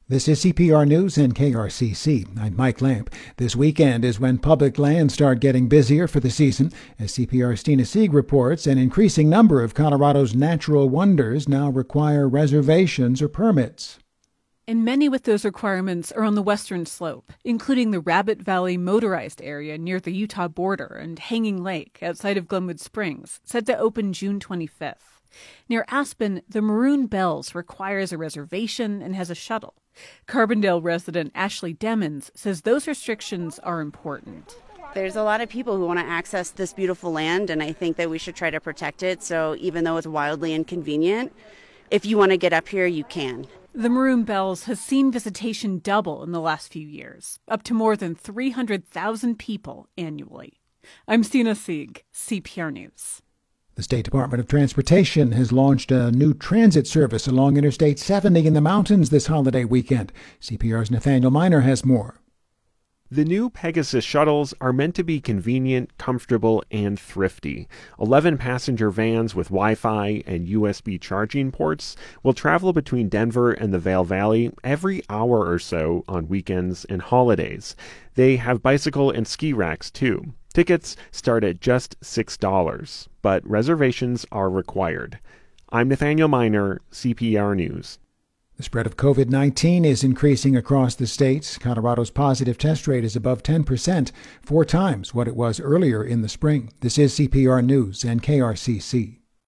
This is CPR News and KRCC. I'm Mike Lamp. This weekend is when public lands start getting busier for the season. As CPR's Tina Sieg reports, an increasing number of Colorado's natural wonders now require reservations or permits. And many with those requirements are on the western slope, including the Rabbit Valley motorized area near the Utah border and Hanging Lake outside of Glenwood Springs, set to open June 25th. Near Aspen, the Maroon Bells requires a reservation and has a shuttle. Carbondale resident Ashley Demmons says those restrictions are important. There's a lot of people who want to access this beautiful land, and I think that we should try to protect it. So even though it's wildly inconvenient, if you want to get up here, you can. The Maroon Bells has seen visitation double in the last few years, up to more than 300,000 people annually. I'm Tina Sieg, CPR News. The State Department of Transportation has launched a new transit service along Interstate 70 in the mountains this holiday weekend. CPR's Nathaniel Miner has more. The new Pegasus shuttles are meant to be convenient, comfortable, and thrifty. 11 passenger vans with Wi-Fi and USB charging ports will travel between Denver and the Vail Valley every hour or so on weekends and holidays. They have bicycle and ski racks, too. Tickets start at just $6, but reservations are required. I'm Nathaniel Miner, CPR News. The spread of COVID-19 is increasing across the states. Colorado's positive test rate is above 10%, 4 times what it was earlier in the spring. This is CPR News and KRCC.